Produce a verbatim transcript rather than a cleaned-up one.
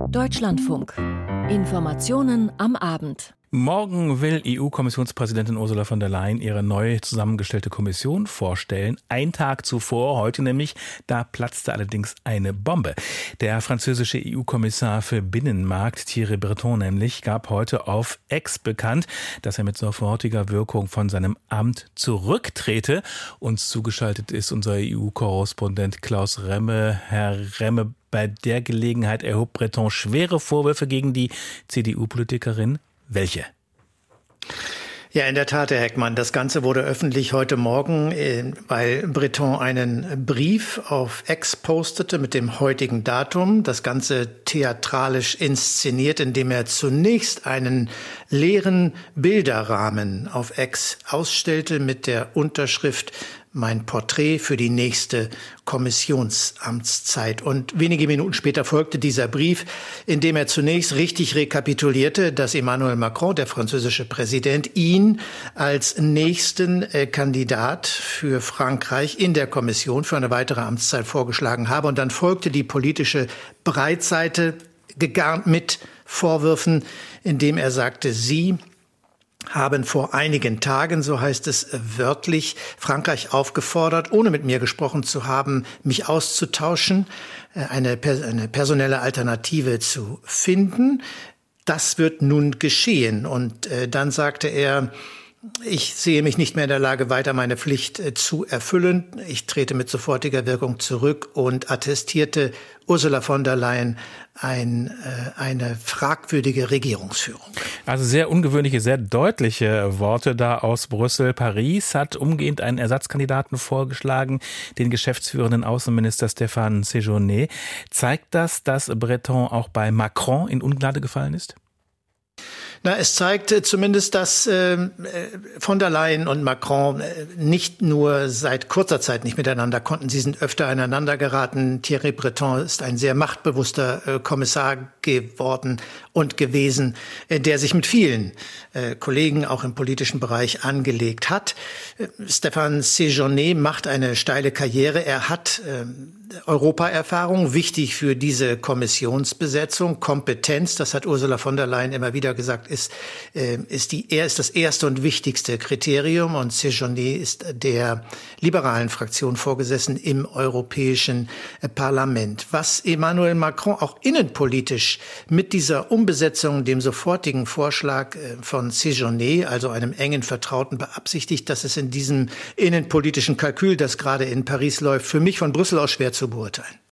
Deutschlandfunk. Informationen am Abend. Morgen will E U-Kommissionspräsidentin Ursula von der Leyen ihre neu zusammengestellte Kommission vorstellen. Ein Tag zuvor, heute nämlich, da platzte allerdings eine Bombe. Der französische E U-Kommissar für Binnenmarkt, Thierry Breton nämlich, gab heute auf X bekannt, dass er mit sofortiger Wirkung von seinem Amt zurücktrete. Uns zugeschaltet ist unser E U-Korrespondent Klaus Remme. Herr Remme, bei der Gelegenheit erhob Breton schwere Vorwürfe gegen die C D U-Politikerin. Welche? Ja, in der Tat, Herr Heckmann. Das Ganze wurde öffentlich heute Morgen, weil Breton einen Brief auf X postete mit dem heutigen Datum. Das Ganze theatralisch inszeniert, indem er zunächst einen leeren Bilderrahmen auf X ausstellte mit der Unterschrift „Mein Porträt für die nächste Kommissionsamtszeit“. Und wenige Minuten später folgte dieser Brief, in dem er zunächst richtig rekapitulierte, dass Emmanuel Macron, der französische Präsident, ihn als nächsten äh, Kandidat für Frankreich in der Kommission für eine weitere Amtszeit vorgeschlagen habe. Und dann folgte die politische Breitseite, gegarnt mit Vorwürfen, indem er sagte, Sie haben vor einigen Tagen, so heißt es wörtlich, Frankreich aufgefordert, ohne mit mir gesprochen zu haben, mich auszutauschen, eine, eine personelle Alternative zu finden. Das wird nun geschehen. Und äh, dann sagte er, ich sehe mich nicht mehr in der Lage, weiter meine Pflicht äh, zu erfüllen. Ich trete mit sofortiger Wirkung zurück und attestierte Ursula von der Leyen ein, äh, eine fragwürdige Regierungsführung. Also sehr ungewöhnliche, sehr deutliche Worte da aus Brüssel. Paris hat umgehend einen Ersatzkandidaten vorgeschlagen, den geschäftsführenden Außenminister Stéphane Séjourné. Zeigt das, dass Breton auch bei Macron in Ungnade gefallen ist? Na, es zeigt zumindest, dass äh, von der Leyen und Macron äh, nicht nur seit kurzer Zeit nicht miteinander konnten. Sie sind öfter aneinander geraten. Thierry Breton ist ein sehr machtbewusster äh, Kommissar geworden und gewesen, äh, der sich mit vielen äh, Kollegen auch im politischen Bereich angelegt hat. Äh, Stéphane Séjourné macht eine steile Karriere. Er hat äh, Europaerfahrung, wichtig für diese Kommissionsbesetzung. Kompetenz, das hat Ursula von der Leyen immer wieder gesagt, ist, äh, ist, die, er ist das erste und wichtigste Kriterium. Und Séjourné ist der liberalen Fraktion vorgesessen im Europäischen Parlament. Was Emmanuel Macron auch innenpolitisch mit dieser Umbesetzung, dem sofortigen Vorschlag von Séjourné, also einem engen Vertrauten, beabsichtigt, dass es in diesem innenpolitischen Kalkül, das gerade in Paris läuft, für mich von Brüssel aus schwer zu beurteilen.